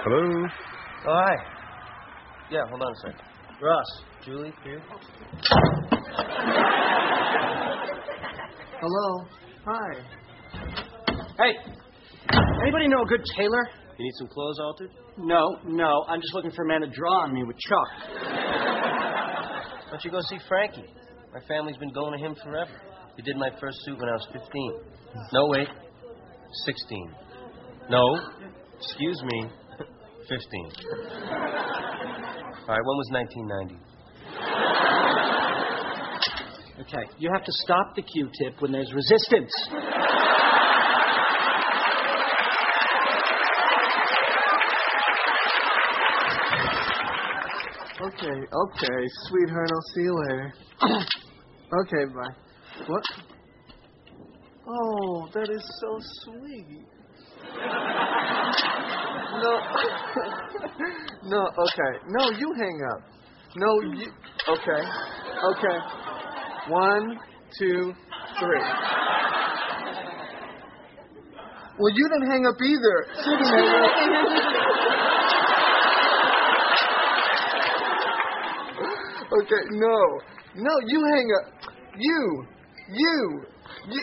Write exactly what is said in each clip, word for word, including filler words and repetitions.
Hello? Oh, hi. Yeah, hold on a second. Ross, Julie, here. Hello. Hi. Hey, anybody know a good tailor? You need some clothes altered? No, no. I'm just looking for a man to draw on me with chalk. Why don't you go see Frankie? My family's been going to him forever. He did my first suit when I was fifteen. No, wait. sixteen. No. Excuse me. fifteen. All right, when was nineteen ninety? Okay, you have to stop the Q-tip when there's resistance. Okay, okay, sweetheart, I'll see you later. Okay, bye. What? Oh, that is so sweet. No. No, okay. No, you hang up. No, you... Okay. Okay. One, two, three. Well, you didn't hang up either. She didn't hang up. Okay, no. No, you hang up. You. You. You.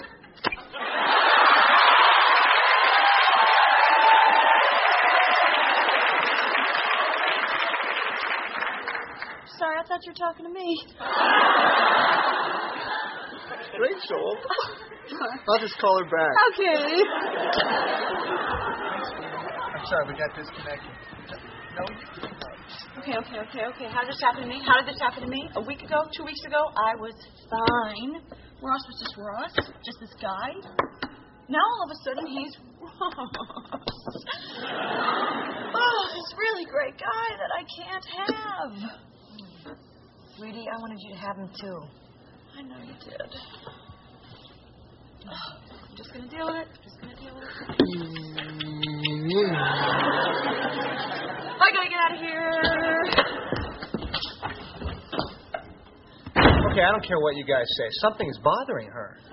Sorry, I thought you were talking to me. Rachel. I'll just call her back. Okay. I'm sorry, we got disconnected. No. Okay, okay, okay, okay. How did this happen to me? How did this happen to me? A week ago, two weeks ago, I was fine. Ross was just Ross, just this guy. Now all of a sudden he's Ross. Oh, this really great guy that I can't have. Sweetie, I wanted you to have him too. I know you did. I'm just gonna deal with it. I'm just gonna deal with it. I gotta get out of here. Okay, I don't care what you guys say. Something is bothering her.